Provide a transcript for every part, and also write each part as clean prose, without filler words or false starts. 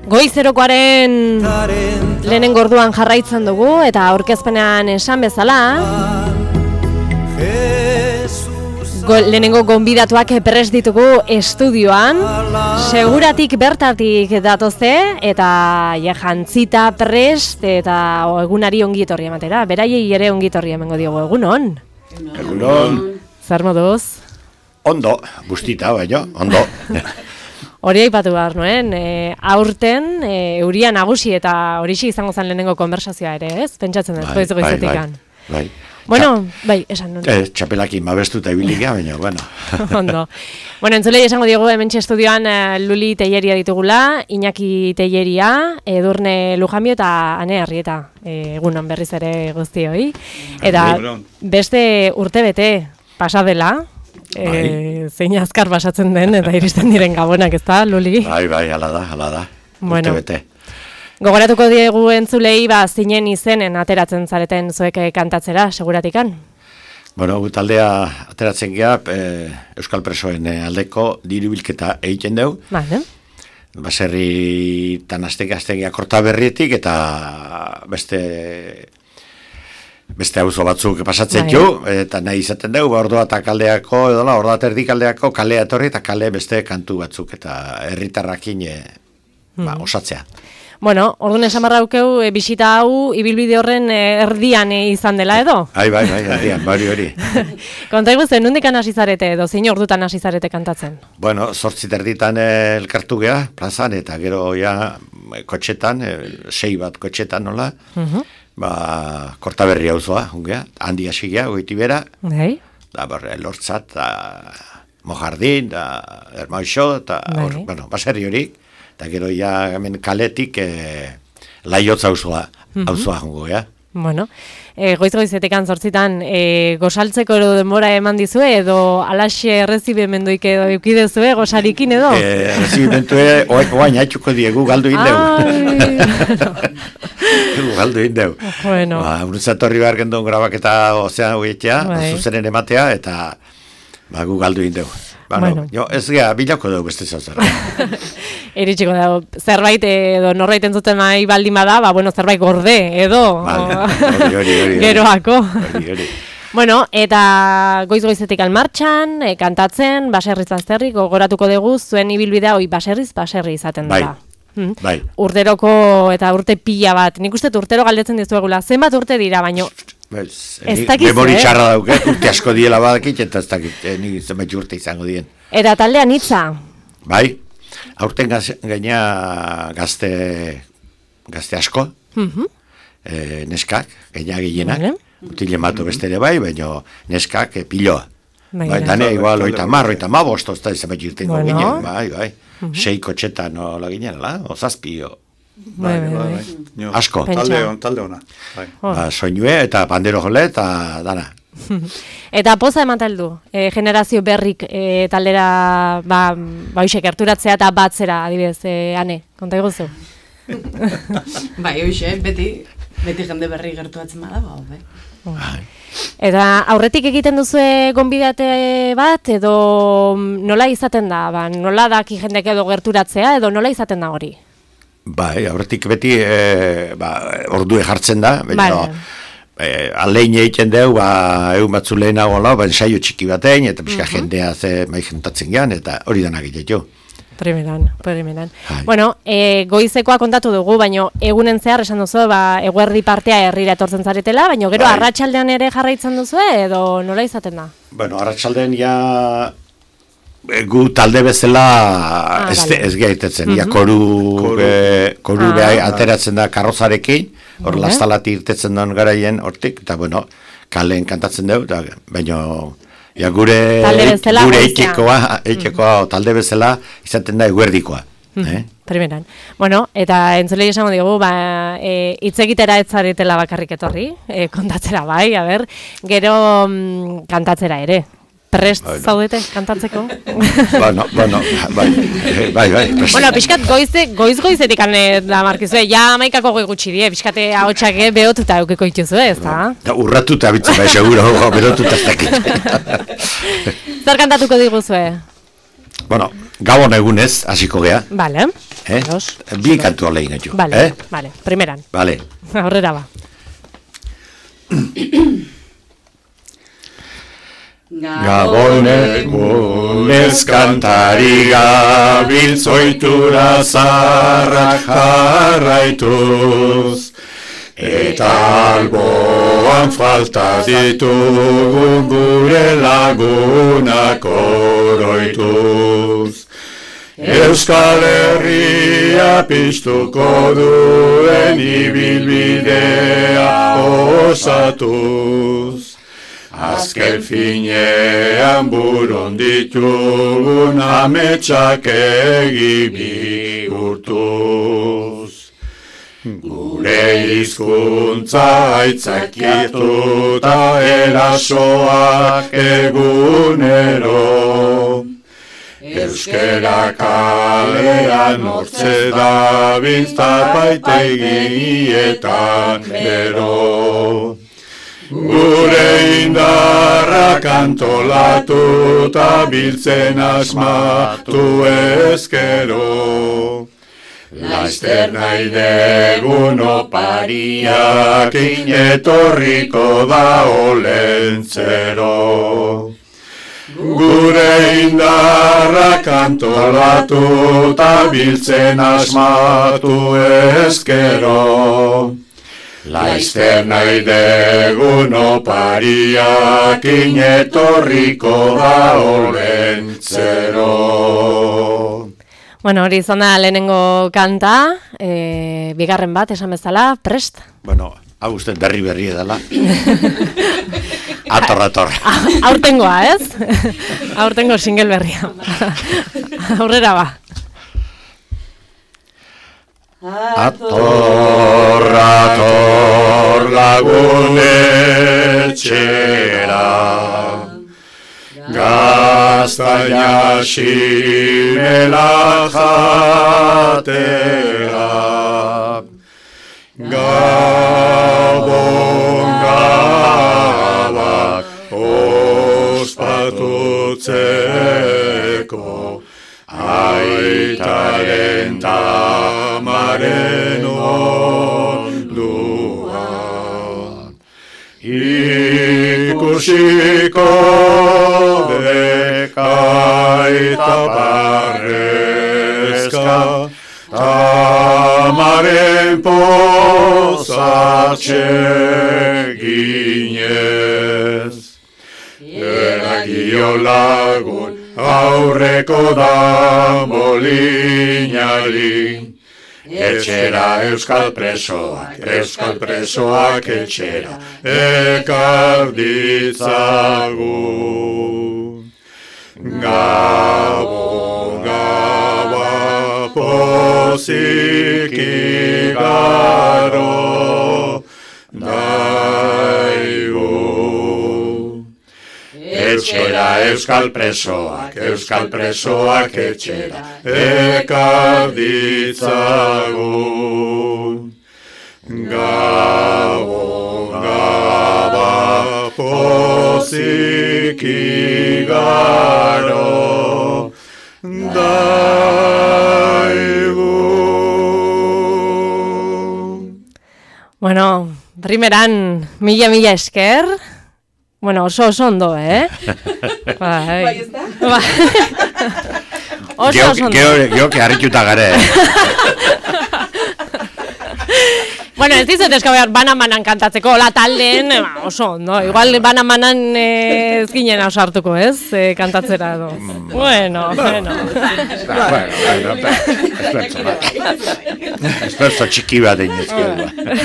Goizerokoaren lehenengo orduan jarraitzen dugu eta aurkezpenean esan bezala lehenengo gonbidatuak prest ditugu estudioan, seguratik bertatik datozte eta jantzita prest eta egunari ongi etorri ematera, beraiei ere ongi etorri emango diogu egunon. Egunon. Zer moduz? Ondo, bustita baino, ondo. Hori aipatu behar nuen, aurten euria nagusi eta horixe izango zen lehenengo konversazioa ere, ez? Pentsatzen dut, goizetikan. Bai. Bueno, bai, esan nuen. Txapelakin mabestuta ibiliga, baina, bueno. Ondo. Bueno, entzulei esango diogu hementxe estudioan Luli Telleria ditugula, Iñaki Telleria, Edurne Lujambio eta Ane Arrieta. Egunon berriz ere guztioi. Eta beste urtebete pasa dela. Zein azkar basatzen den eta iristen diren gabonak, ez da, Luli? Bai, ala da. Bueno. Urtebete. Gogoratuko diegu entzulei zinen izenen ateratzen zareten zuek kantatzera, seguratikan? Bueno, taldea ateratzen geha, Euskal Presoen aldeko diru bilketa egiten dugu. Vale. Baserri tan aztegia korta berrietik eta beste auzo batzuk pasatzen jo, eta nahi izaten dugu, ordua eta kaldeako, ordua terdik kaldeako, kalea etorri eta kale beste kantu batzuk, eta herritarrakin osatzea. Bueno, orduan esan barra aukeu, bisita hau, ibilbide horren erdian izan dela edo? Bai, erdian, hori. Konta iguzen, nondikan hasi zarete edo, zein ordutan hasi zarete kantatzen? Bueno, 8 erditan elkartu geha, plazan, eta gero ja kotxetan, 6 bat kotxetan nola, Kortaberri auzoa, handi hasi geha, goitibera, da Lortzat, Mojardin, Ermaixo, eta baserri horik, eta gero ja hemen kaletik Laiotz auzoa jongo, ja. Bueno, goiz-goizetekan 8 gozaltzeko denbora eman dizue, edo alaxe errezibimenduik edo eukidezue gozarikin edo? Errezibimentue, oain haitxuko diegu, galdu indeu. Galdu indeu. Bueno. Urtzatorri behar gendun grabaketa ozean hoietea, zuzenen ematea, eta gu galdu indeu. Bueno, ez gea, bilako dugu beste zauzer. Eritxiko dago, zerbait edo norbait entzuten nahi baldin bada, zerbait gorde edo. Hori. Geroako. Bueno, eta goiz-goizetik martxan, kantatzen, baserriz bazterrik, gogoratuko dugu, zuen ibilbidea hoi baserri izaten dela. Bai. Urteroko eta urte pila bat. Nik uste urtero galdetzen dizuegula, zenbat urte dira, baino... Ez dakit, memori txarra dauke, urte asko diela badakit, eta ez dakit, nik zenbait urte izango dien. Eta taldean hitza? Bai, aurten gaina gazte asko, neskak, gaina gehienak, utile mato bestere bai, baina neskak piloa. Bai, dane, igual, 30, 35, ez da zenbait urte ingo ginen, bai. 6 kotxetan nola ginen, o zazpio. Bai. Asko. Talde ona. Soinue eta pandero jole eta dana. Eta poza ematen du, generazio berrik taldera hoxe gerturatzea eta batzera, adibidez, Ane, konta iguzu? Bai, hoxe, beti jende berri gerturatzen bada, bai. Eta aurretik egiten duzue gonbidate bat, edo nola izaten da? Nola daki jendek edo gerturatzea, edo nola izaten da hori? Bai, aurretik beti ordue jartzen da, baina alein egiten dugu, egun batzu lehenago ensaio txiki batein, eta pixka jendea mai juntatzen gean, eta hori denak egiteko. Primeran. Bueno, goizekoa kontatu dugu, baina egunen zehar esan duzu, eguerdi partea herrira etortzen zaretela, baina gero arratsaldean ere jarraitzen duzu, edo nola izaten da? Bueno, arratsaldean ja... Gu talde bezala ez gaitetzen, koru beha ateratzen da karrozarekin, hor lastalati irtetzen duen garaien hortik, eta kalen kantatzen dugu, baina gure eitxekoa talde bezala izaten da eguerdikoa. Primeran. Bueno, eta entzulei esango digu, hitz egitera ez zaretela bakarrik etorri, kontatzera bai, gero kantatzera ere. Prest zaudete kantatzeko? Bueno, bai. Bueno, pixkat goiz-goizetik da markizue, ja amaikako goi gutxi die, pixkate ahotsak behotuta eukeko ituzu, ez da? Urratuta bitzen, bai, seguro, behotuta ez dakit. Zer kantatuko diguzue? Bueno, gabon egunez, hasiko gea. Vale. Bi kantu alein gaitu. Vale, primeran. Vale. Aurrera ba. Gaboneko neskantari gabiltzoitura zarrak jarraituz, eta alboan falta ditugun gure lagunak oroituz. Euskal Herria piztuko duen ibilbidea osatuz, azken finean buron ditugun ametsak egi bihurtuz. Gure hizkuntza aitzakiatuta erasoak egunero, euskera kalean hortze da biztapaitegietan bero. Gure indarrak antolatuta biltzen asmatu ezkero, laizter nahi degun opariakin etorriko da olentzero. Gure indarrak antolatuta biltzen asmatu ezkero, laizter nahi degun opariakin etorriko da olentzero. Bueno, hori izan da lehenengo kanta, bigarren bat, esan bezala, prest? Bueno, hau uste berri edala. Ator. Aurtengoa, ez? Aurtengo single berria. Aurrera ba. Ator lagunetxera, gaztaina ximela jatera, Gabon gabak ospatutzeko, aitaren tamaren onduan. Ikusiko dekaita barrezka, tamaren pozatxe ginez. Eragio lagun aurreko da molinari, etxera euskal presoak etxera ekar ditzagun. Gabon gaba poziki garo daigu. Etxera euskal presoak etxera ekar ditzagun. Gabon gaba poziki garo daigu. Bueno, primeran mila esker. Bueno, oso ondo, Bai, ez da? Oso ondo. Geo que harrituta gare. Bueno, ez dizut eskabear banamanan kantatzeko, la taldeen, oso ondo. Igual banamanan ez ginen oso hartuko, ez? Kantatzera edo. Bueno. Esperzo txiki bat egin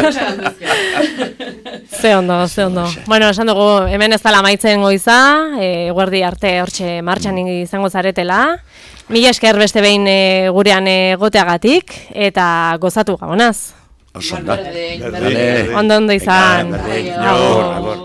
Ze ondo. Bueno, esan dugu, hemen ez dala maitzen goiza, guardi arte hortxe martxan izango zaretela. Mila esker beste behin gurean egoteagatik, eta gozatu gabonaz. Oso da. Ondo izan. Agur.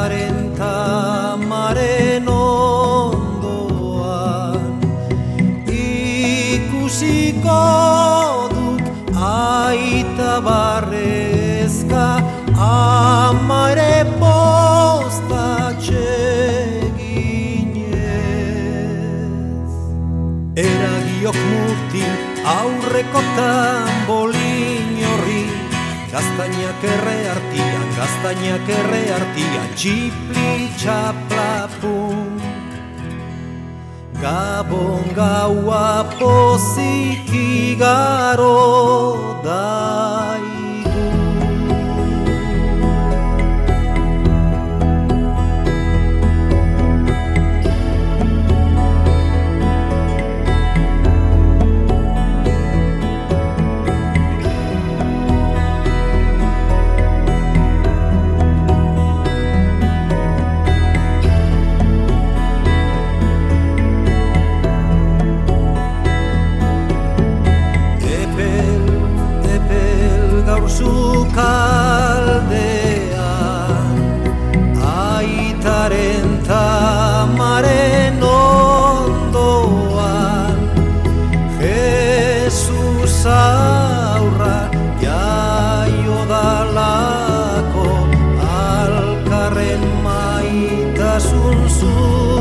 Aitaren tamaren ondoan ikusiko duk aita barrezka ama ere postatxe ginez. Eragiok mutin aurreko tambolin horri gaztainak erre artian, txipli txaplapun. Gabon gaua poziki garo daigu. Kaldean aitaren tamaren ondoan Jesus aurra jaio dalako alkarren maitasun zu